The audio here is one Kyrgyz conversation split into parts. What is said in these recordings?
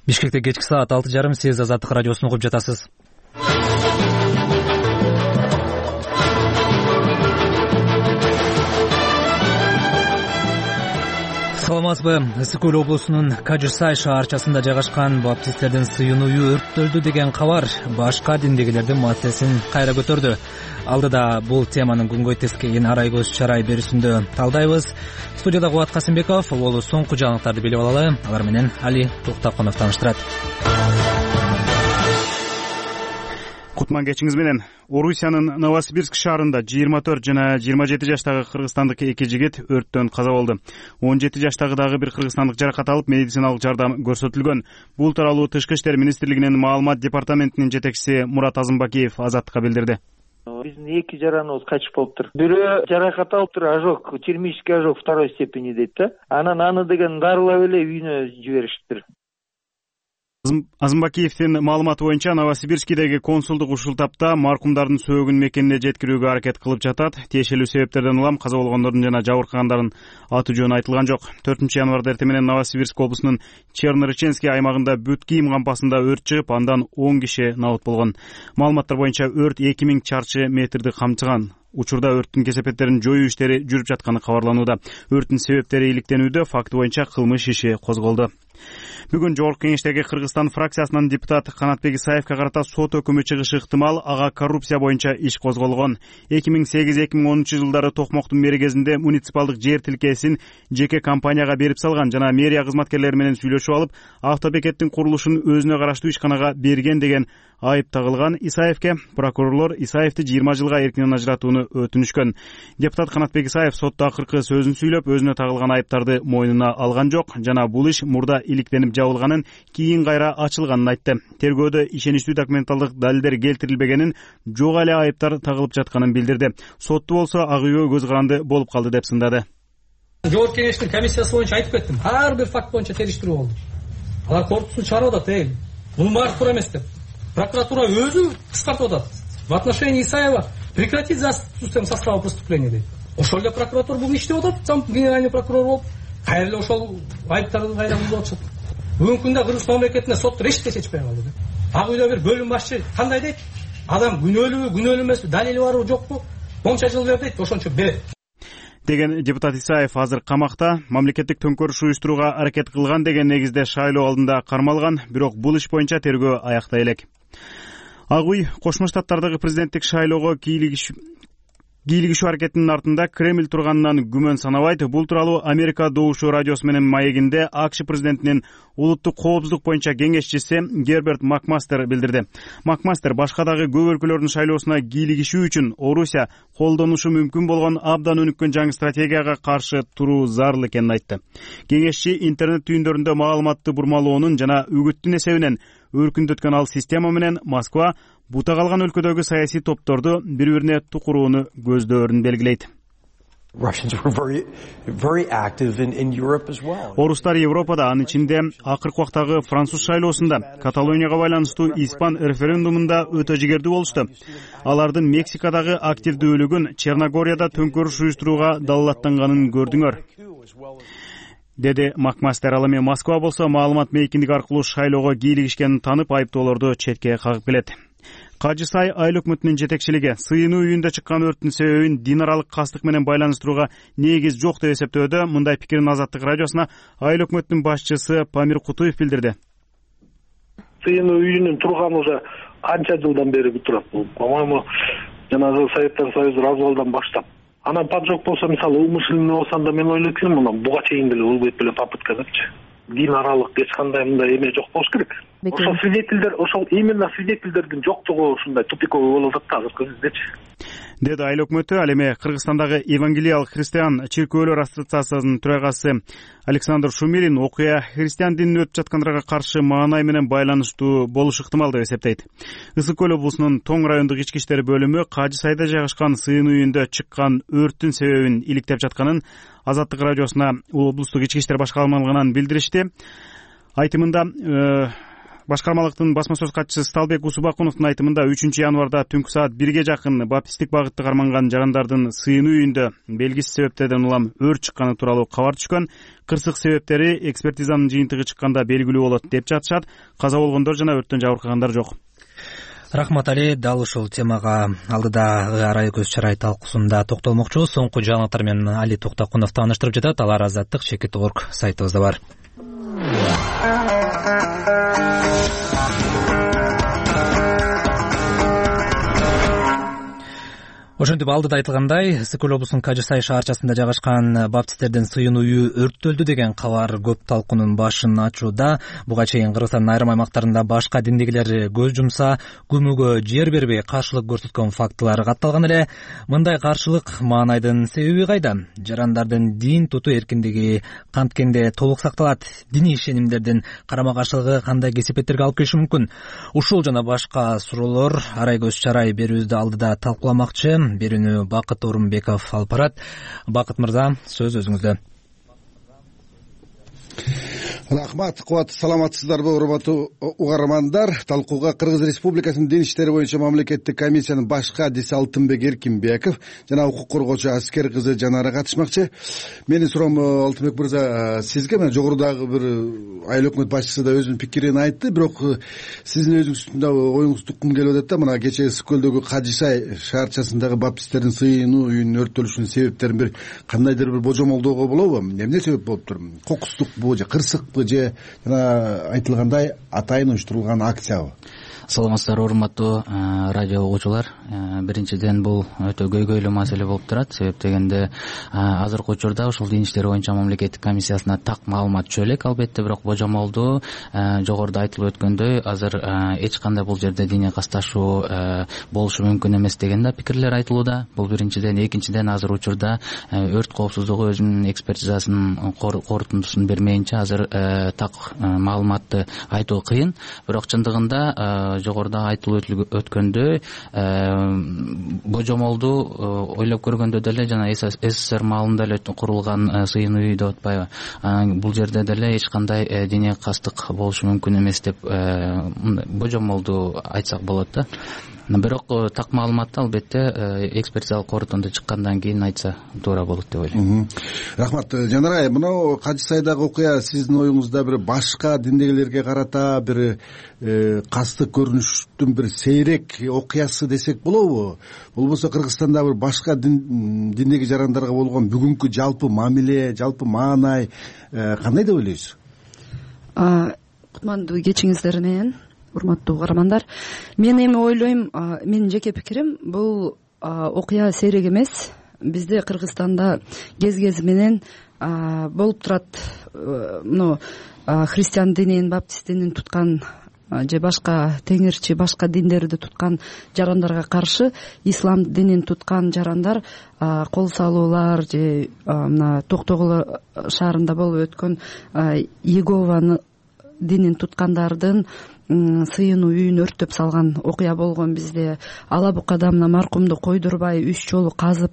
Бишкекте кечки саат 6:30 сиз Азаттык радиосун угуп жатасыз. Саламатсызбы? Ысык Көл облусунун Кажысай шаарчасында жайгашкан баптисттердин сыйын үйү өрттөлдү деген кабар башка диндегилердин маселесин кайра көтөрдү. Алдыда бул теманын күнгөй тескейин арай көз чарай берүүсүндө талдайбыз. Студияда Кубат Касымбеков, ол соңку жаңылыктарды билип алалы. Алар менен Али Туктаконов тааныштырат. Кутман кечиңиз менен. Орусиянын Новосибирск шаарында 24 жана 27 жаштагы кыргызстандык эки жигит өрттөн каза болду. 17 жаштагы дагы бир кыргызстандык жаракат алып, медициналык жардам көрсөтүлгөн. Бул тууралуу Тышкы иштер министрлигинин маалымат департаментинин жетекчиси Мурат Азымбакиев Азаттыкка билдирди. Биздин эки жараныбыз качып болуптур. Бирөө жаракат алыптыр, ожог, термический ожог второй степени дейт да. Анан аны деген дарылап эле үйүнө жибериштир. Азымбакиевдин маалыматы боюнча Новосибирскидеги консулдук ушул тапта маркумдардын сөөгүн мекенине жеткирүүгө аракет кылып жатат. Тиешелүү себептерден улам каза болгондордун жана жабыркагандардын аты жөнү айтылган жок. 4 январда эртең менен Новосибирск облусунун Чернореченский аймагында бүт кийим кампасында өрт чыгып, андан 10 киши набыт болгон. Маалыматтар боюнча өрт 2000 чарчы метрди камтыган. Учурда өрттүн кесепеттерин жоюу иштери жүрүп жатканы кабарланууда. Өрттүн себептери иликтенүүдө, факты боюнча кылмыш иши козголду. Бүгүн Жогорку Кеңештеги Кыргызстан фракциясынын депутаты Канатбек Исаевке карата сот өкүмү чыгышы ыктымал. Ага коррупция боюнча иш козголгон. 2008-2010 жылдары Токмоктун мэригезинде муниципалдык жер тилкесин жеке компанияга берип салган жана мэрия кызматкерлери менен сүйлөшүп алып, автобекеттин курулушун өзүнө караштуу ишканага берген деген айып тагылган Исаевке прокурорлор Исаевди 20 жылга эркинен ажыратууну өтүнүшкөн. Депутат Канатбек Исаев сотто акыркы сөзүн сүйлөп, өзүнө тагылган айыптарды мойнуна алган жок жана бул иш мурда иликтенип жабылганын, кийин кайра ачылганын айтты. Тергөөдө ишеничтүү документалдык далилдер келтирилбегенин, жок эле айыптар тагылып жатканын билдирди. Сотто болсо ак үйгө көз каранды болуп калды деп сындады. Жогорку Кеңештин комиссиясы боюнча айтып кеттим. Ар бир факт боюнча териштирүү болду. Алар корпусун чыгарып атат, бул баары туура эмес деп. Прокуратура өзү кыскартып атат. В отношении Исаева прекратить за отсутствием состава преступления дейт. Ошол эле прокуратура бүгүн иштеп атат, генеральный прокурор болуп. Кайра эле ошол айыптарды кайра бузуп атышат. Бүгүнкү күндө Кыргызстан мамлекетине соттор эч нерсе чечпей калды. Ак үйдө бир бөлүм башчы кандай дейт? Адам күнөөлүүбү, күнөөлүү эмеспи, далили барбы, жокпу? Конча жыл бер дейт, ошончо берет. Деген депутат Исаев азыр камакта. Мамлекеттик төңкөрүш уюштурууга аракет кылган деген негизде шайлоо алдында кармалган, бирок бул иш боюнча тергөө аякта элек. Ак үй Кошмо Штаттардагы президенттик шайлоого кийлигишүү аракетинин артында Кремль турганынан күмөн санабайт. Бул тууралуу Америка Добушу радиосу менен маегинде АКШ президентинин улуттук коопсуздук боюнча кеңешчиси Герберт Макмастер билдирди. Макмастер башка дагы көп өлкөлөрдүн шайлоосуна кийлигишүү үчүн Орусия колдонушу мүмкүн болгон абдан өнүккөн жаңы стратегияга каршы туруу зарыл экенин айтты. Кеңешчи интернет түйүндөрүндө маалыматты бурмалоонун жана үгүттүн эсебинен өркүндөткөн ал система менен Москва бута калган өлкөдөгү саясий топторду бири-бирине тукурууну көздөөрүн белгилейт. Орустар Европада, анын ичинде акыркы убактагы француз шайлоосунда, Каталонияга байланыштуу испан референдумунда өтө жигердүү болушту. Алардын Мексикадагы активдүүлүгүн Черногорияда төңкөрүш уюштурууга далилаттанганын көрдүңөр, деди Макмастер. Ал эми Москва болсо маалымат мейкиндиги аркылуу шайлоого кийлигишкенин танып, айыптоолорду четке кагып келет. Кажысай айыл өкмөтүнүн жетекчилиги сыйынуу үйүндө чыккан өрттүн себебин дин аралык кастык менен байланыштырууга негиз жок деп эсептөөдө. Мындай пикирин Азаттык радиосуна айыл өкмөтүнүн башчысы Памир Кутуев билдирди. Сыйынуу үйүнүн турганы уже канча жылдан бери турат бул. По-моему, жанагы Советтер Союзу развалдан баштап. Анан поджог болсо, мисалы, умышленный болсо, да мен ойлойт элем, мына буга чейин деле болбойт беле попытка депчи. Дин аралык эч кандай мындай эме жок болуш керек. Ошол свидетелдер, ошол именно свидетелдердин жоктугу ушундай тупиковый болуп атат да азыркы кездечи, деди айыл өкмөтү. Ал эми Кыргызстандагы Евангелиялык христиан чиркөөлөр ассоциациясынын төрагасы Александр Шумилин окуя христиан динин өтүп жаткандарга каршы маанай менен байланыштуу болушу ыктымал деп эсептейт. Ысык Көл облусунун Тоң райондук ички иштер бөлүмү Кажысайда жайгашкан сыйын үйүндө чыккан өрттүн себебин иликтеп жатканын Азаттык радиосуна облустук ички иштер башкармалыгынан билдиришти. Айтымында Башкармалыктын басма сөз катчысы Сталбек Усубакуновдун айтымында 3 январда түнкү саат 1ге жакын баптисттик багытты карманган жарандардын сыйынуу үйүндө белгисиз себептерден улам өрт чыкканы тууралуу кабар түшкөн. Кырсык себептери экспертизанын жыйынтыгы чыкканда белгилүү болот деп жатышат. Каза болгондор жана өрттөн жабыркагандар жок. Рахмат Али, дал ушул темага алдыда арай көз чарай талкуусунда токтолмокчубуз. Соңку жаңылыктар менен Али Токтокунов тааныштырып жатат. Алар Азаттык Чекит.org сайтыбызда бар. Ошентип алдыда айтылгандай, Ысык-Көл облусунун Кажы Сай шаарчасында жайгашкан баптисттердин сыйынуу үйү өрттөлдү деген кабар көп талкуунун башын ачууда. Буга чейин Кыргызстандын айрым аймактарында башка диндегилер көз жумса, күмүүгө жер бербей каршылык көрсөткөн фактылар катталган эле. Мындай каршылык маанайдын себеби кайда? Жарандардын дин тутуу эркиндиги канткенде толук сакталат? Диний ишенимдердин карама-каршылыгы кандай кесепеттерге алып келиши мүмкүн? Ушул жана башка суроолор арай көз чарай берүүбүздү алдыда талкууламакчы. Берүүнү Бакыт Орунбеков алып барат. Бакыт мырза, сөз өзүңүздө. Рахмат, кубат, саламатсыздарбы, урматтуу угармандар. Талкууга Кыргыз Республикасынын дин иштери боюнча мамлекеттик комиссиянын баш кадиси Алтынбек Эркинбеков жана укук коргоочу аскер кызы Жанара катышмакчы. Менин суроом, Алтынбек мырза, сизге мына жогорудагы бир айыл өкмөт башчысы да өзүнүн пикирин айтты, бирок сиздин өзүңүздүн да оюңузду уккум келип атат да. Мына кечээ Ысык-Көлдөгү Кажы Сай шаарчасындагы баптисттердин сыйынуу үйүнүн өрттөлүшүнүн себептерин бир кандайдыр бир божомолдоого болобу? Эмне себеп болуптур? Кокустукпу же кырсыкпы же жана айтылгандай атайын уюштурулган акциябы? Саламатсыздар, урматтуу радио угуучулар. Биринчиден бул өтө көйгөйлүү маселе болуп турат. Себеп дегенде азыркы учурда ушул дин иштери боюнча мамлекеттик комиссиясына так маалымат түшө элек, албетте, бирок божомолдуу жогоруда айтылып өткөндөй азыр эч кандай бул жерде диний касташуу болушу мүмкүн эмес деген да пикирлер айтылууда. Бул биринчиден. Экинчиден, азыр учурда өрт коопсуздугу өзүнүн экспертизасынын корутундусун бермейинче азыр так маалыматты айтуу кыйын. Бирок чындыгында жогоруда айтылып өткөндөй божомолду ойлоп көргөндө деле жана СССР маалында эле курулган сыйынуу үй деп атпайбы, бул жерде деле эч кандай диний кастык болушу мүмкүн эмес деп божомолду айтсак болот да. Бирок так маалыматты албетте экспертизалык корутунду чыккандан кийин айтса туура болот деп ойлойм. Рахмат. Жанара, мына Кажы Сайдагы окуя сиздин оюңузда бир башка диндегилерге карата бир кастык көрүнүштүн бир сейрек окуясы десек болобу? Болбосо Кыргызстанда бир башка диндеги жарандарга болгон бүгүнкү жалпы мамиле, жалпы маанай кандай деп ойлойсуз? Кутмандуу кечиңиздер менен, урматтуу угармандар. Мен эми ойлойм, менин жеке пикирим, бул окуя сейрек эмес. Бизде Кыргызстанда кез менен болуп турат. Мына христиан динин, баптист динин туткан же башка теңирчи, башка диндерди туткан жарандарга каршы ислам динин туткан жарандар кол салуулар же мына Токтогул шаарында болуп өткөн Иегованы динин туткандардын сыйынуу үйүн өрттөп салган окуя болгон bizde. Ала букада мына маркумду койдурбай 3 жолу казып,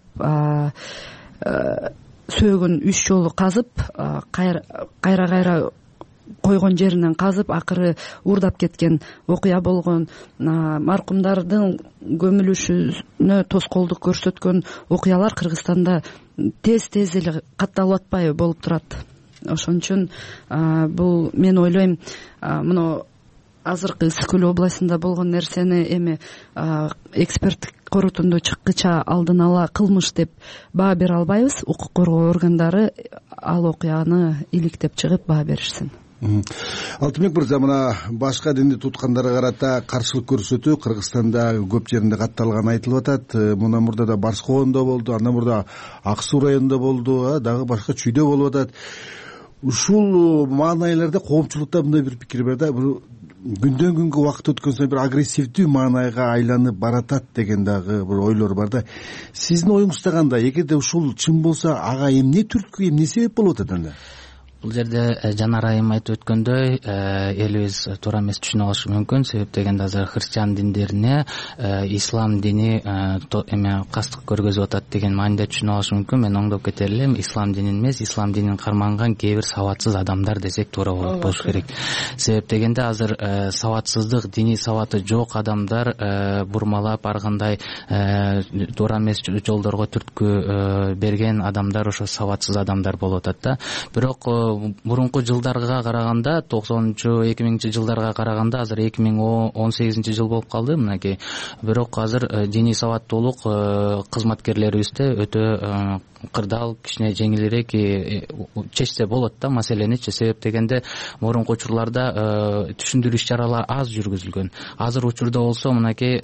сөөгүн 3 жолу казып, кайра койгон жеринен казып, акыры уурдап кеткен окуя болгон, маркумдардын көмүлүшүнө тоскоолдук көрсөткөн окуялар Кыргызстанда тез эле катталып атпайбы болуп турат. Ошон үчүн бул мен ойлойм, мына азыркы Ысык-Көл областында болгон нерсени эми эксперттик корутунду чыккыча алдын ала кылмыш деп баа бере албайбыз. Укук коргоо органдары ал окуяны иликтеп чыгып баа беришсин. Алтынбек мырза, мына башка динди туткандарга карата каршылык көрсөтүү Кыргызстанда көп жеринде катталган айтылып атат. Мына мурда да Барскоондо болду, андан мурда Ак Суу районунда болду, дагы башка чүйдө болуп атат. Ушул маанайларда коомчулукта мындай бир пикир бар да, күндөн күнгө убакыт өткөн сайын бир агрессивдүү маанайга айланып баратат деген дагы бир ойлор бар да. Сиздин оюңузда кандай? Эгерде ушул чын болсо, ага эмне түрткү, эмне себеп болуп атат анда? бул жерде Жанар айым айтып өткөндөй элибиз туура эмес түшүнүп алышы мүмкүн. Себеп дегенде азыр христиан диндерине ислам дини эме кастык көргөзүп атат деген мааниде түшүнүп алышы мүмкүн. Мен оңдоп кетер элем, ислам динин эмес, ислам динин карманган кээ бир сабатсыз адамдар десек туура болуш керек. Себеп дегенде азыр сабатсыздык, диний сабаты жок адамдар бурмалап ар кандай туура эмес жолдорго түрткү берген адамдар ошо сабатсыз адамдар болуп атат да. Бирок мурунку жылдарга караганда, 2000 жылдарга караганда азыр 2018 болуп калды мынакей. Бирок азыр диний сабаттуулук кызматкерлерибизде өтө кырдаал, кичине жеңилирээк чечсе болот да маселеничи. Себеп дегенде мурунку учурларда түшүндүрүү иш-чаралар аз жүргүзүлгөн. Азыр учурда болсо мынакей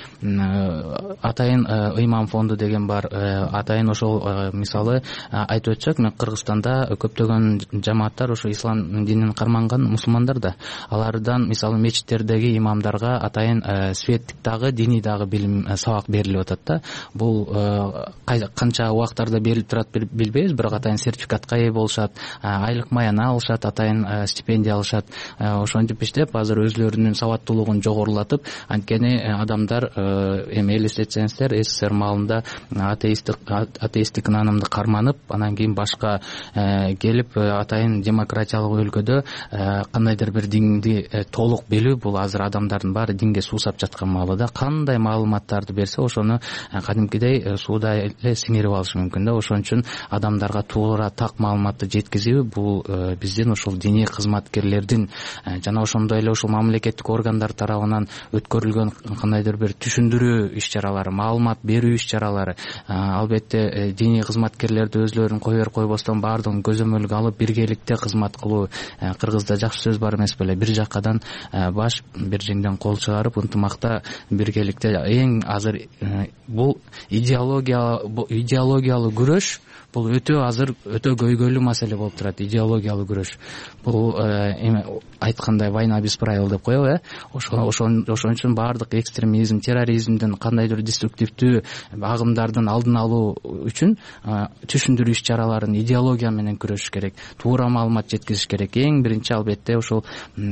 атайын ыйман фонду деген бар. Атайын ошол мисалы айтып өтсөк, мен Кыргызстанда көптөгөн жамааттар ошо ислам динин карманган мусулмандар да. Алардан мисалы мечиттердеги имамдарга атайын светтик дагы, диний дагы билим сабак берилип атат да. Бул канча убактарда берилип турат билбейбиз, бирок атайын сертификатка ээ болушат, айлык маяна алышат, атайын стипендия алышат. Ошентип иштеп азыр өзлөрүнүн сабаттуулугун жогорулатып, анткени адамдар эми элестетсеңиздер, СССР маалында атеисттик наанымды карманып, анан кийин башка келип атайын демократиялык өлкөдө кандайдыр бир динди толук билүү, бул азыр адамдардын баары динге суусап жаткан маалы да. Кандай маалыматтарды берсе, ошону кадимкидей сууда эле сиңирип алышы мүмкүн да. Ошон үчүн адамдарга туура так маалыматты жеткизүү бул биздин ошол диний кызматкерлердин жана ошондой эле ошол мамлекеттик органдар тарабынан өткөрүлгөн кандайдыр бир түшүндүрүү иш-чаралары, маалымат берүү иш-чаралары. Албетте диний кызматкерлерди өзлөрүн койбостон баардыгын көзөмөлгө алып биргеликте кызмат кылуу. Кыргызда жакшы сөз бар эмес беле? Бир жакадан баш, бир жеңден кол чыгарып, ынтымакта биргеликте. Эң азыр бул идеологиялуу күрөш, бул азыр өтө көйгөйлүү маселе болуп турат. Идеологиялуу күрөш бул эми айткандай война без правил деп коебу, ошон үчүн баардык экстремизм, терроризмдин, кандайдыр деструктивдүү агымдардын алдын алуу үчүн түшүндүрүү иш-чараларын идеология менен күрөшүш керек, туура маалымат жеткизиш керек. Эң биринчи албетте ошол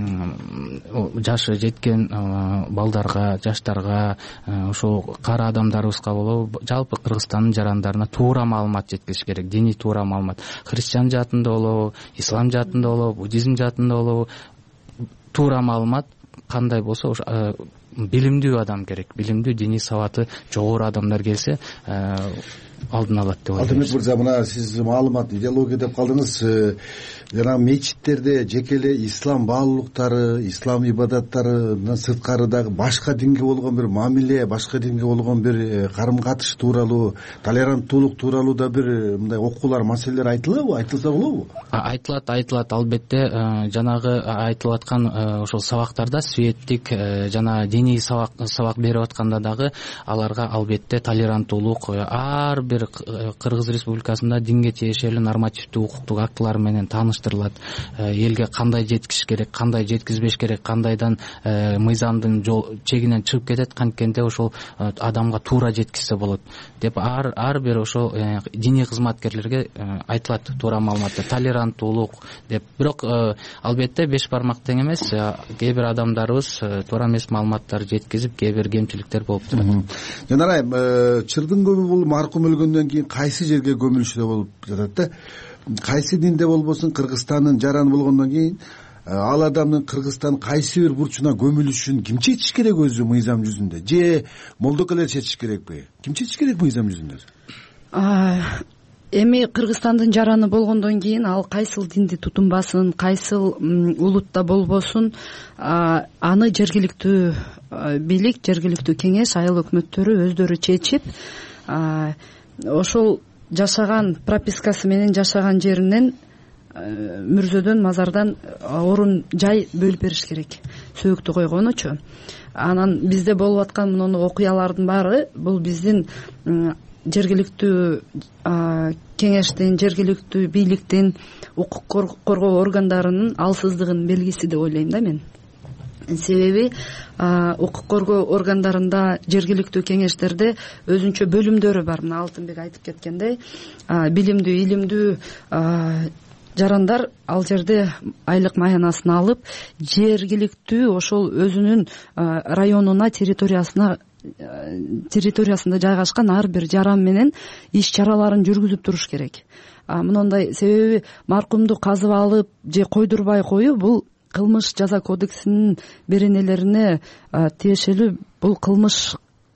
жашы жеткен балдарга, жаштарга, ошол кара адамдарыбызга болобу, жалпы Кыргызстандын жарандарына туура маалымат жеткизиш керек. Диний туура маалымат. Христиан жаатында болобу, ислам жаатында болобу, буддизм жаатында болобу, туура маалымат кандай болсо билимдүү адам керек. Билимдүү, диний сабаты жогору адамдар келсе алдын алат деп ойлойм. Алтынбек мырза, мына сиз маалымат, идеология деп калдыңыз. Жана мечиттерде жеке эле ислам баалуулуктары, ислам ибадаттарынан сырткары дагы башка динге болгон бир мамиле, башка динге болгон бир карым-катыш тууралуу, толеранттуулук тууралуу да бир мындай окуулар, маселелер айтылабы, айтылса болобу? Айтылат. Албетте жанагы айтылып аткан ошол сабактарда светтик жана диний сабак берип атканда дагы аларга албетте толеранттуулук, ар бир Кыргыз Республикасында динге тиешелүү нормативдүү укуктук актылар менен тааныштырылат. Элге кандай жеткизиш керек, кандай жеткизбеш керек, кандайдан мыйзамдын чегинен чыгып кетет, канткенде ошол адамга туура жеткизсе болот деп ар бир ошол диний кызматкерлерге айтылат туура маалыматты, толеранттуулук деп. Бирок албетте беш бармак тең эмес. Кээ бир адамдарыбыз туура эмес маалыматтар жеткизип, кээ бир кемчиликтер болуп турат. Жанар айым, чырдын көбү бул маркум өлгөндөн кийин кайсы жерге көмүлүшү болуп жатат да. Кайсы динде болбосун, Кыргызстандын жараны болгондон кийин ал адамдын Кыргызстан кайсы бир бурчуна көмүлүшүн ким чечиш керек өзү мыйзам жүзүндө? Же молдокелер чечиш керекпи? Ким чечиш керек мыйзам жүзүндө? Эми Кыргызстандын жараны болгондон кийин ал кайсыл динди тутунбасын, кайсыл улутта болбосун, аны жергиликтүү бийлик, жергиликтүү кеңеш, айыл өкмөттөрү өздөрү чечип, ошол жашаган пропискасы менен жашаган жеринен мүрзөдөн, мазардан орун жай бөлүп бериш керек, сөөктү койгонучу. Анан бизде болуп аткан мына окуялардын баары бул биздин жергиликтүү кеңештин, жергиликтүү бийликтин, укук коргоо органдарынын алсыздыгынын белгиси деп ойлойм да мен. Себеби укук коргоо органдарында, жергиликтүү кеңештерде өзүнчө бөлүмдөрү бар. Мына Алтынбек айтып кеткендей, билимдүү, илимдүү жарандар ал жерде айлык маянасын алып жергиликтүү ошол өзүнүн районуна территориясында жайгашкан ар бир жаран менен иш чараларын жүргүзүп туруш керек. Мындай себеби маркумду казып алып же койдурбай коюу бул кылмыш жаза кодексинин беренелерине тиешелүү, бул кылмыш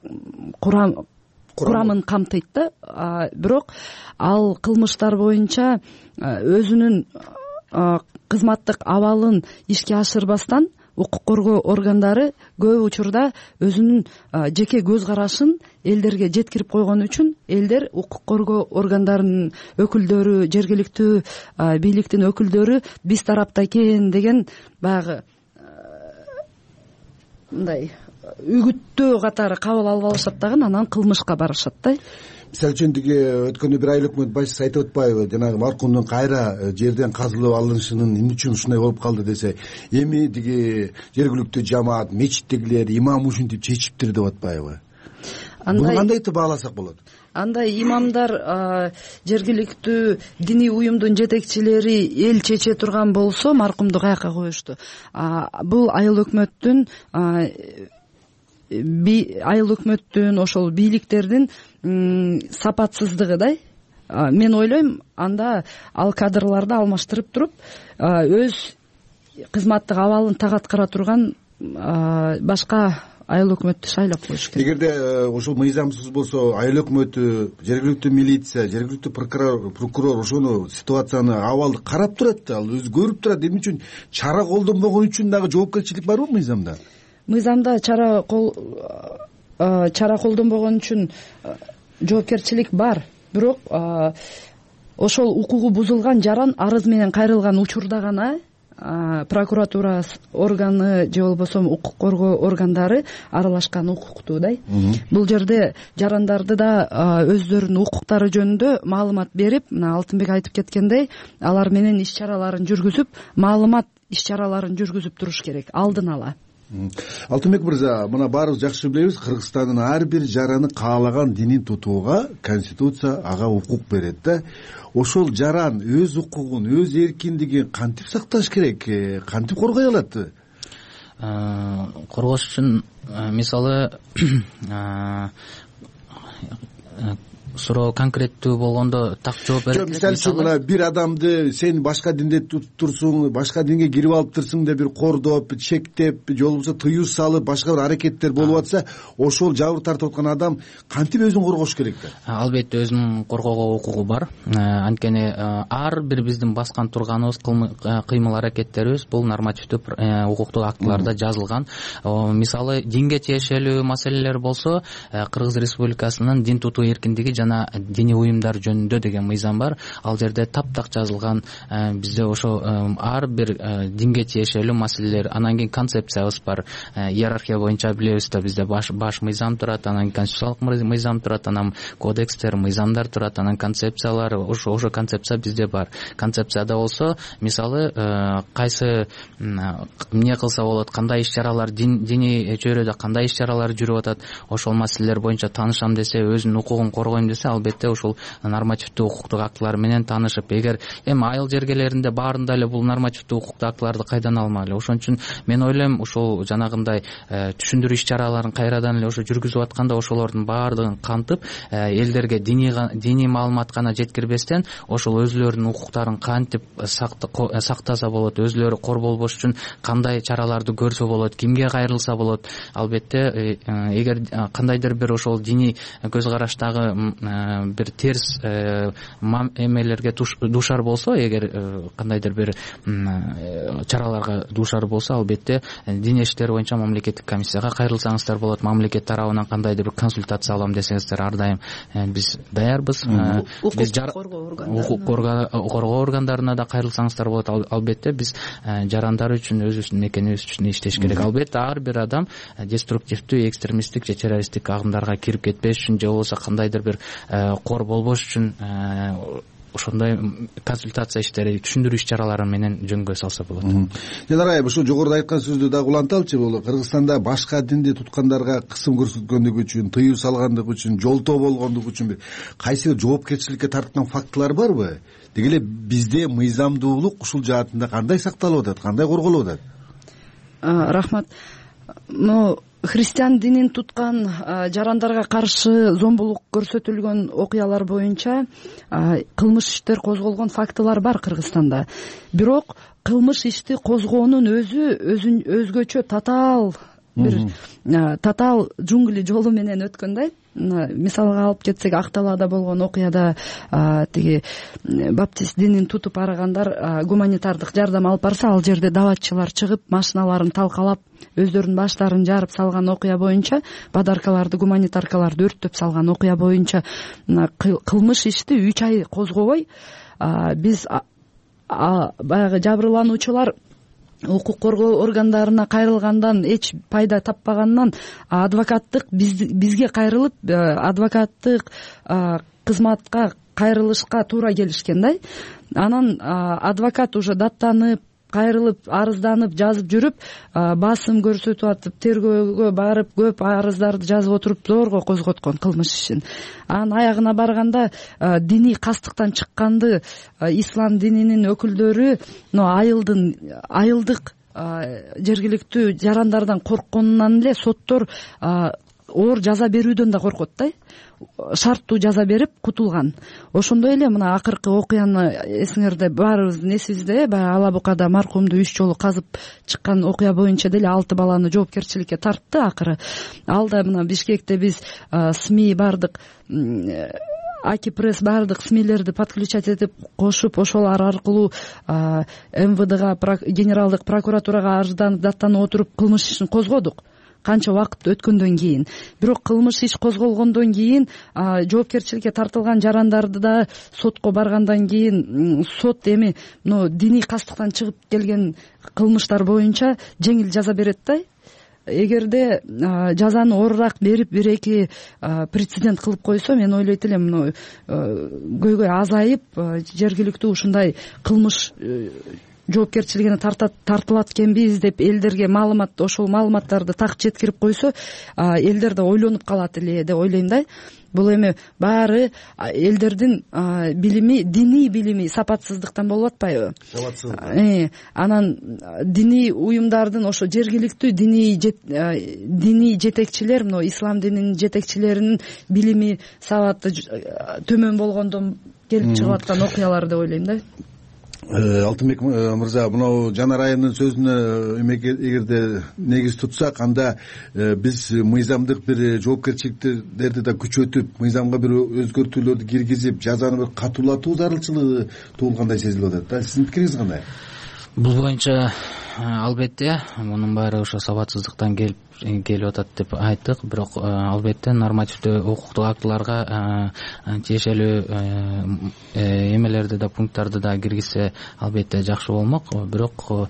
курамын камтыйт да. Бирок ал кылмыштар боюнча өзүнүн кызматтык абалын ишке ашырбастан укук коргоо органдары көп учурда өзүнүн жеке көз карашын элдерге жеткирип койгон үчүн элдер укук коргоо органдарынын өкүлдөрү, жергиликтүү бийликтин өкүлдөрү биз тарапта экен деген баягы мындай үгүттөө катары кабыл алып алышат дагы, анан кылмышка барышат да. Мисалы үчүн тиги өткөн бир айыл өкмөт башчысы айтып атпайбы, жанагы маркумдун кайра жерден казылып алынышынын эмне үчүн ушундай болуп калды десе, эми тиги жергиликтүү жамаат, мечиттегилер, имам ушинтип чечиптир деп атпайбы? Буну кандайытып бааласак болот? Андай имамдар, жергиликтүү диний уюмдун жетекчилери эл чече турган болсо маркумду каяка коюшту? Бул айыл өкмөттүн ошол бийликтердин сапатсыздыгы да. Мен ойлойм, анда ал кадрларды алмаштырып туруп өз кызматтык абалын так аткара турган башка айыл өкмөттү шайлап коюш керек. Эгерде ошол мыйзамсыз болсо, айыл өкмөтү, жергиликтүү милиция, жергиликтүү прокурор ошону ситуацияны, абалды карап турат да, ал өзү көрүп турат. Эмне үчүн чара колдонбогон үчүн дагы жоопкерчилик барбы мыйзамда? Мыйзамда чара колдонбогон үчүн жоопкерчилик бар. Бирок ошол укугу бузулган жаран арыз менен кайрылган учурда гана прокуратура органы же болбосо укук коргоо органдары аралашкан укуктуу да. Бул жерде жарандарды да өздөрүнүн укуктары жөнүндө маалымат берип, мына Алтынбек айтып кеткендей, алар менен иш чараларын жүргүзүп, маалымат иш чараларын жүргүзүп туруш керек алдын ала. Алтынбек мырза, мына баарыбыз жакшы билебиз, Кыргызстандын ар бир жараны каалаган динин тутууга конституция ага укук берет да. Ошол жаран өз укугун, өз эркиндигин кантип сакташ керек, кантип коргой алат? Коргош үчүн мисалы суроо конкреттүү болгондо так жооп берет. Мисалы үчүн мына бир адамды сен башка динде турсуң, башка динге кирип алыптырсың деп бир кордоп, чектеп, же болбосо тыюу салып, башка бир аракеттер болуп атса, ошол жабыр тартып аткан адам кантип өзүн коргош керек да? Албетте өзүнүн коргоого укугу бар. Анткени ар бир биздин баскан турганыбыз, кыймыл аракеттерибиз бул нормативдүү укуктук актыларда жазылган. Мисалы динге тиешелүү маселелер болсо, Кыргыз Республикасынын дин тутуу эркиндиги жана диний уюмдар жөнүндө деген мыйзам бар. Ал жерде таптак жазылган. Бизде ошо ар бир динге тиешелүү маселелер, анан кийин концепциябыз бар. Иерархия боюнча билебиз да, бизде баш мыйзам турат, анан конституциялык мыйзам турат, анан кодекстер, мыйзамдар турат, анан концепциялар, ошо концепция бизде бар. Концепцияда болсо, мисалы, кайсы эмне кылса болот, кандай иш-чаралар диний чөйрөдө кандай иш-чаралар жүрүп атат, ошол маселелер боюнча таанышам десе, өзүнүн укугун коргойм десе, албетте ошол нормативдүү укуктук актылар менен таанышып, эгер эми айыл жергелеринде баарында эле бул нормативдүү укуктук актыларды кайдан алмайлы? Ошон үчүн мен ойлойм, ошол жанагындай түшүндүрүү иш-чараларын кайрадан эле ошо жүргүзүп атканда ошолордун баардыгын кантып, элдерге диний маалымат гана жеткирбестен, ошол өзүлөрүнүн укуктарын кантип сактаса болот, өзүлөрү корболбош үчүн кандай чараларды көрсө болот, кимге кайрылса болот. Албетте, эгер кандайдыр бир ошол диний көз караштагы бир терс эмелерге дуушар болсо, эгер кандайдыр бир чараларга дуушар болсо, албетте дин иштери боюнча мамлекеттик комиссияга кайрылсаңыздар болот. Мамлекет тарабынан кандайдыр бир консультация алам десеңиздер, ар дайым биз даярбыз. Биз укук коргоо органдарына да кайрылсаңыздар болот. Албетте биз жарандар үчүн, өзүбүздүн мекенибиз үчүн иштеш керек. Албетте ар бир адам деструктивдүү, экстремисттик же террористтик агымдарга кирип кетпеш үчүн, же болбосо кандайдыр бир кор болбош үчүн ошондой консультация иштери, түшүндүрүү иш чаралары менен жөнгө салса болот. Жанар айым, ушу жогоруда айткан сөздү дагы уланталычы. Бул Кыргызстанда башка динди туткандарга кысым көрсөткөндүгү үчүн, тыюу салгандыгы үчүн, жолтоо болгондугу үчүн кайсы жоопкерчиликке тарткан фактылар барбы? Деги эле бизде мыйзамдуулук ушул жаатында кандай сакталып атат, кандай корголуп атат? Рахмат. Христиан динин туткан жарандарга каршы зомбулук көрсөтүлгөн окуялар боюнча кылмыш иштер козголгон фактылар бар Кыргызстанда. Бирок кылмыш ишти козгоонун өзгөчө татаал жунгли жолу менен өткөндөй. Мисалга алып кетсек, Акталаада болгон окуяда тиги баптист динин тутуп арыгандар гуманитардык жардам алып барса, ал жерде даватчылар чыгып, машиналарын талкалап, өздөрүнүн баштарын жарып салган окуя боюнча, подаркаларды, гуманитаркаларды өрттөп салган окуя боюнча кылмыш ишти 3 ай козгобой, биз баягы жабырлануучулар укук коргоо органдарына кайрылгандан, эч пайда таппагандан адвокаттык бизге кайрылып, адвокаттык кызматка кайрылышка туура келишкен да. Анан адвокат уже даттанып, кайрылып, арызданып, жазып жүрүп, басым көрсөтүп атып, тергөөгө барып, көп арыздарды жазып отуруп, зорго козготкон кылмыш ишин. Анын аягына барганда диний кастыктан чыкканды ислам дининин өкүлдөрү айылдык жергиликтүү жарандардан коркконунан эле соттор оор жаза берүүдөн да коркот да. Шарттуу жаза берип кутулган. Ошондой эле мына акыркы окуяны эсиңерде баарыбыздын эсибизде, баягы Ала Букада маркумду 3 жолу казып чыккан окуя боюнча деле 6 баланы жоопкерчиликке тартты акыры. Ал да мына Бишкекте биз СМИ бардык, Аки пресс бардык СМИлерди подключать этип кошуп, ошолор аркылуу МВДга, генералдык прокуратурага арызданып, даттанып отуруп кылмыш ишин козгодук. Канча убакыт өткөндөн кийин. Бирок кылмыш иш козголгондон кийин, жоопкерчиликке тартылган жарандарды да сотко баргандан кийин сот эми диний кастыктан чыгып келген кылмыштар боюнча жеңил жаза берет да. Эгерде жазаны оорураак берип, 1-2 прецедент кылып койсо, мен ойлойт элем көйгөй азайып, жергиликтүү ушундай кылмыш жоопкерчилигине тартылат экенбиз деп элдерге маалымат, ошол маалыматтарды так жеткирип койсо, элдер да ойлонуп калат эле деп ойлойм да. Бул эми баары элдердин билими, диний билими сапатсыздыктан болуп атпайбы? Сапатсыздык. Анан диний уюмдардын, ошо жергиликтүү диний жетекчилер, ислам дининин жетекчилеринин билими сабаты төмөн болгондон келип чыгып аткан окуялар деп ойлойм да. Алтынбек мырза, мынау Жанар айымдын сөзүнө эгерде негиз тутсак, анда биз мыйзамдык бир жоопкерчиликтерди да күчөтүп, мыйзамга бир өзгөртүүлөрдү киргизип, жазаны бир катуулатуу зарылчылыгы туулгандай сезилип атат да. Сиздин пикириңиз кандай? Бул боюнча албетте мунун баары ошо сабатсыздыктан келип атат деп айттык. Бирок албетте нормативдүү укуктук актыларга тиешелүү эмелерди да, пункттарды да киргизсе албетте жакшы болмок. Бирок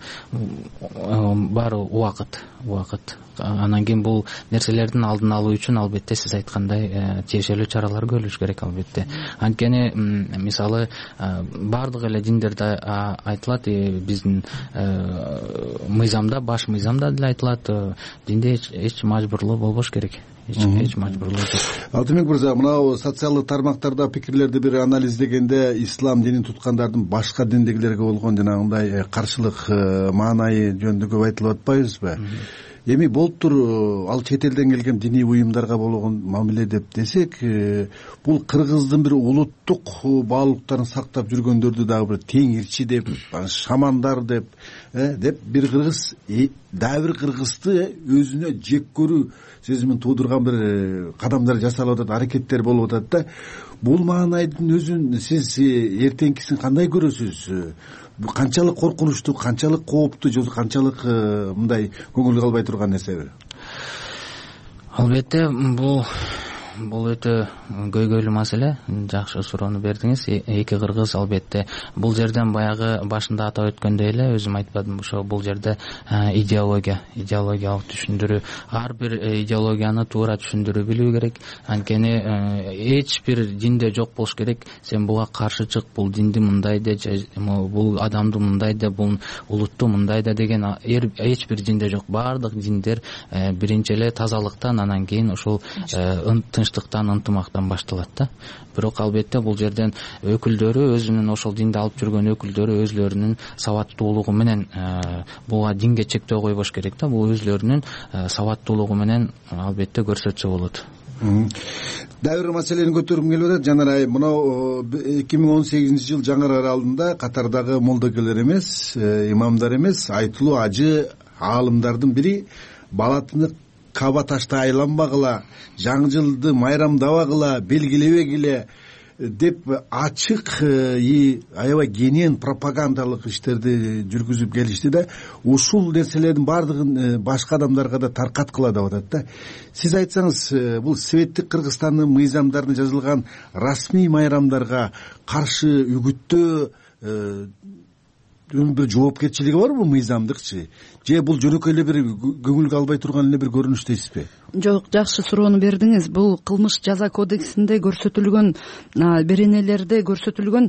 баары убакыт. Анан кийин бул нерселердин алдын алуу үчүн албетте сиз айткандай тиешелүү чаралар көрүлүш керек албетте. Анткени мисалы бардык эле диндерде айтылат, биздин мыйзамда, баш мыйзамда деле айтылат, динде эч мажбурлоо болбош керек. Эч мажбурлоо жок. Алтынбек мырза, мынау социалдык тармактарда пикирлерди бир анализдегенде, ислам динин туткандардын башка диндегилерге болгон жанагындай каршылык маанайы жөнүндө көп айтылып атпайбызбы? Эми болуптур, ал чет элден келген диний уюмдарга болгон мамиле деп десек, бул кыргыздын бир улуттук баалуулуктарын сактап жүргөндөрдү дагы бир теңирчи деп, шамандар деп бир кыргыз, дагы бир кыргызды өзүнө жек көрүү сезимин туудурган бир кадамдар жасалып атат, аракеттер болуп атат да. Бул маанайдын өзүн сиз эртеңкисин кандай көрөсүз? Канчалык коркунучтуу, канчалык кооптуу, же канчалык мындай көңүл калбай турган нерсе? Албетте бул бул өтө көйгөйлүү маселе. Жакшы суроону бердиңиз. Эки кыргыз албетте бул жерден баягы башында атап өткөндөй эле өзүм айтпадым, ошо бул жерде идеологиялык түшүндүрүү, ар бир идеологияны туура түшүндүрүп билүү керек. Анткени эч бир динде жок болуш керек. Сен буга каршы чык, бул динди мындай де, бул адамды мындай де, бул улутту мындай да деген эч бир динде жок. Баардык диндер биринчи эле тазалыктан, анан кийин ушул тынчтыктан, ынтымактан башталат да. Бирок албетте бул жерден өкүлдөрү, өзүнүн ошол динди алып жүргөн өкүлдөрү өзлөрүнүн сабаттуулугу менен буга динге чектөө койбош керек да. Бул өзлөрүнүн сабаттуулугу менен албетте көрсөтсө болот. Дагы бир маселени көтөргүм келип атат. Жанарай, мынау 2018-жыл жаңыр аралыгында катардагы молдокелер эмес, имамдар эмес, айтылуу ажы аалымдардын бири балатыны каба ташта айланбагыла, жаңы жылды майрамдабагыла, белгилебегиле деп ачык аябай кенен пропагандалык иштерди жүргүзүп келишти да. Ушул нерселердин баардыгын башка адамдарга да таркаткыла деп атат да. Сиз айтсаңыз, бул Советтик Кыргызстандын мыйзамдарында жазылган расмий майрамдарга каршы үгүттөө бир жоопкерчилиги барбы мыйзамдыкчы? Же бул жөнөкөй эле бир көңүлгө албай турган эле бир көрүнүш дейсизби? Жок, жакшы суроону бердиңиз. Бул кылмыш жаза кодексинде көрсөтүлгөн, беренелерде көрсөтүлгөн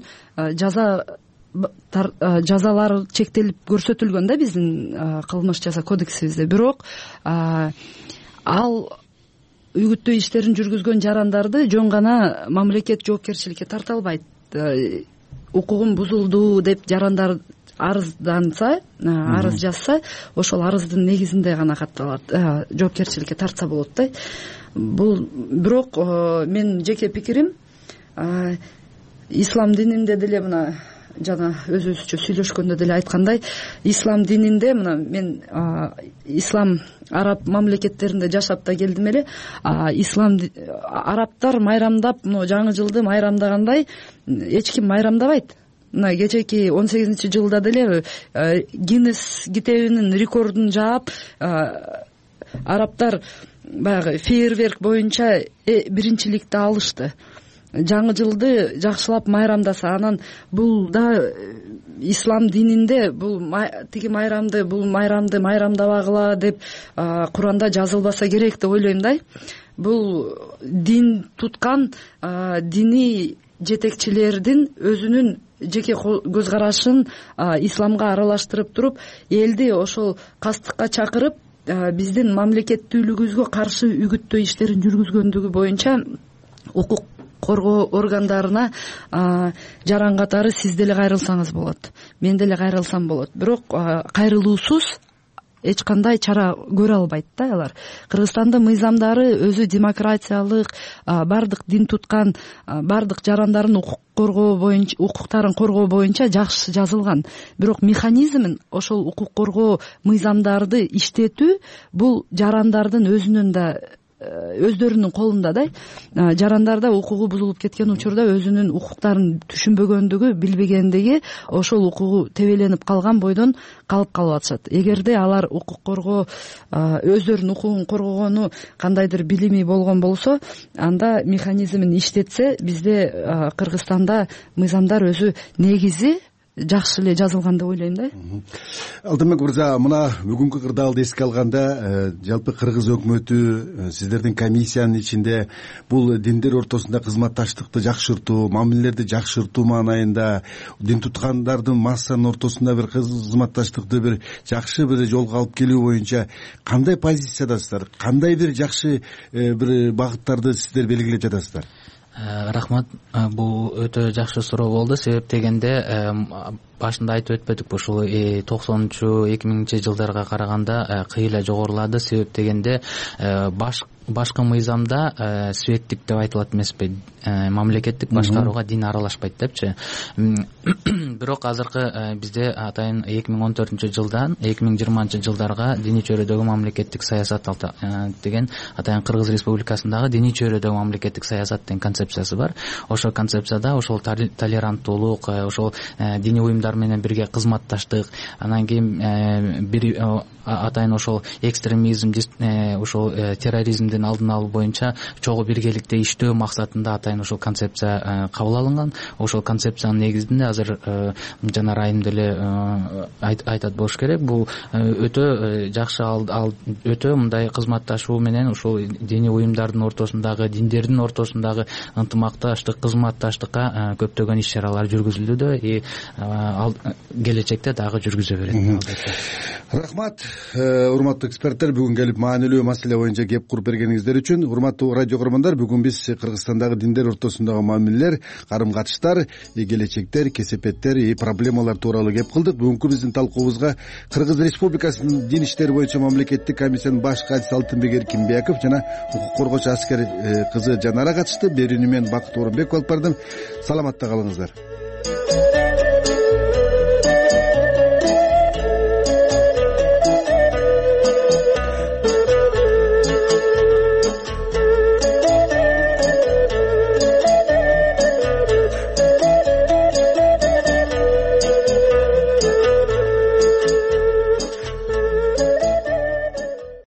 жазалар чектелип көрсөтүлгөн да биздин кылмыш жаза кодексибизде. Бирок ал үгүттөө иштерин жүргүзгөн жарандарды жөн гана мамлекет жоопкерчиликке тарта албайт. Укугум бузулду деп жарандар арызданса, арыз жазса, ошол арыздын негизинде гана катталат, жоопкерчиликке тартса болот да. Бул бирок мен жеке пикирим, ислам дининде деле мына жана өзүбүзчө сүйлөшкөндө деле айткандай, ислам дининде мына мен ислам араб мамлекеттеринде жашап да келдим эле. Ислам арабтар майрамдап, мына жаңы жылды майрамдагандай эч ким майрамдабайт. Мына кечеки 18-жылда деле Гиннес китебинин рекордун жаап, арабтар баягы фейерверк боюнча биринчиликти алышты. Жаңы жылды жакшылап майрамдаса, анан бул да ислам дининде бул тиги майрамды, бул майрамды майрамдабагыла деп Куранда жазылбаса керек деп ойлойм да. Бул дин туткан диний жетекчилердин өзүнүн жеке көз карашын исламга аралаштырып туруп, элди ошол кастыкка чакырып, биздин мамлекеттүүлүгүбүзгө каршы үгүттөө иштерин жүргүзгөндүгү боюнча укук коргоо органдарына жаран катары сиз деле кайрылсаңыз болот, мен деле кайрылсам болот. Бирок кайрылуусуз эч кандай чара көрө албайт да алар. Кыргызстандын мыйзамдары өзү демократиялык, бардык дин туткан, бардык жарандардын укуктарын коргоо боюнча жакшы жазылган. Бирок механизмин, ошол укук коргоо мыйзамдарды иштетүү бул жарандардын өздөрүнүн колунда да. Жарандарда укугу бузулуп кеткен учурда өзүнүн укуктарын түшүнбөгөндүгү, билбегендиги ошол укугу тебеленип калган бойдон калып атышат. Эгерде алар укук коргоо, өздөрүнүн укугун коргогону кандайдыр билими болгон болсо, анда механизмин иштетсе, бизде Кыргызстанда мыйзамдар өзү негизи жакшы эле жазылган деп ойлойм да. Алтынбек мырза, мына бүгүнкү кырдаалды эске алганда, жалпы кыргыз өкмөтү, сиздердин комиссиянын ичинде бул диндер ортосунда кызматташтыкты жакшыртуу, мамилелерди жакшыртуу маанайында, дин туткандардын массанын ортосунда бир кызматташтыкты бир жакшы бир жолго алып келүү боюнча кандай позициядасыздар? Кандай бир жакшы бир багыттарды сиздер белгилеп жатасыздар? Рахмат, бул өтө жакшы суроо болду. Себеп дегенде башында айтып өтпөдүкпү, ушул 90-2000 жылдарга караганда кыйла жогорулады. Себеп дегенде башкы мыйзамда светтик деп айтылат эмеспи, мамлекеттик башкарууга дин аралашпайт депчи. Бирок азыркы бизде атайын 2014-жылдан 2020-жылдарга диний чөйрөдөгү мамлекеттик саясат деген атайын Кыргыз Республикасындагы диний чөйрөдөгү мамлекеттик саясат деген концепциясы бар. Ошол концепцияда ошол толеранттуулук, ошол диний уюмдар менен бирге кызматташтык, анан кийин бир атайын ошол экстремизм, ошол терроризм келишимдин алдын алуу боюнча чогуу биргеликте иштөө максатында атайын ушул концепция кабыл алынган. Ошол концепциянын негизинде азыр жана Райым деле айтат болуш керек. Бул өтө жакшы, ал өтө мындай кызматташуу менен ушул диний уюмдардын ортосундагы, диндердин ортосундагы ынтымакташтык, кызматташтыкка көптөгөн иш чаралар жүргүзүлүүдө и келечекте дагы жүргүзө берет. Рахмат, урматтуу эксперттер, бүгүн келип маанилүү маселе боюнча кеп куруп бергениңиздер үчүн. Урматтуу радио көрөрмандар, бүгүн биз Кыргызстандагы диндер ортосундагы мамилелер, карым-катыштар, келечектер, кесепеттер и проблемалар тууралуу кеп кылдык. Бүгүнкү биздин талкуубузга Кыргыз Республикасынын дин иштери боюнча мамлекеттик комиссиянын баш катчысы Алтынбек Эркинбеков жана укук коргоочу аскер кызы Жанара катышты. Берүүнү мен Бакыт Орунбеков алып бардым. Саламатта калыңыздар.